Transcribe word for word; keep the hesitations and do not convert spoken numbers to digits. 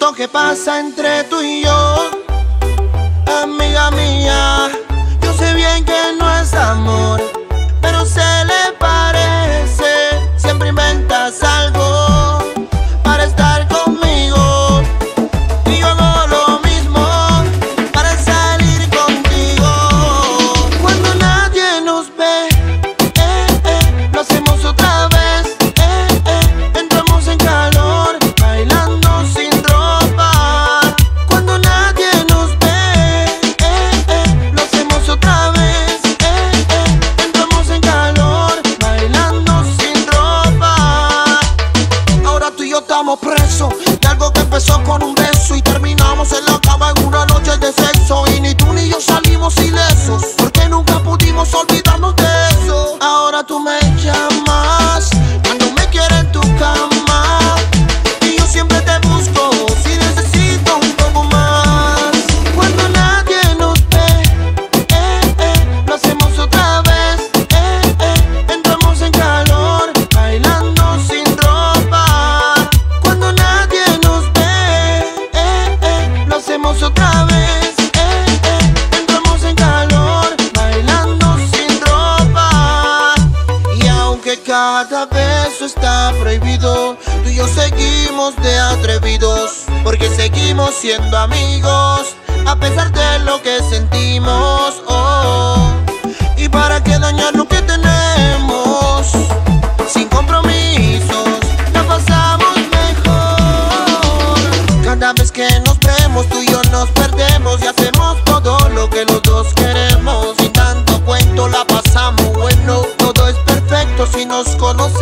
esto que pasa entre tú y yo, amiga mía, yo sé bien que no es amor, pero se le parece. Siempre inventas algo para estar conmigo, y yo hago lo mismo para salir contigo. Cuando nadie nos ve, eh, eh, lo hacemos otra vez, eh, eh, entramos en calor, bailando sin ropa. Cuando nadie nos ve, eh, eh, lo hacemos otra vez, eh, eh, entramos en calor, bailando sin ropa. Ahora tú y yo estamos presos de algo que empezó con un beso y terminamos en la cama en una noche de sexo, y ni tú ni yo salimos ilesos porque nunca pudimos olvidarnos de eso. Ahora tú me llamas cuando me quieres en tu cama, y yo siempre te busco si necesito un poco más. Cuando nadie nos ve, eh, eh, lo hacemos otra vez, eh, eh, entramos en calor, bailando sin ropa. Cuando nadie nos ve, eh, eh, lo hacemos otra vez, eh, eh, entramos en calor, bailando sin ropa. Y aunque cada beso está prohibido, tú y yo seguimos de atrevidos, porque seguimos siendo amigos a pesar de lo que sentimos. Oh, ¿y para qué dañar lo que tenemos? Sin compromisos la pasamos mejor. Cada vez que nos vemos, tú y yo nos perdemos y hacemos todo lo que los dos queremos. Sin tanto cuento la pasamos bueno, todo es perfecto si nos conocemos.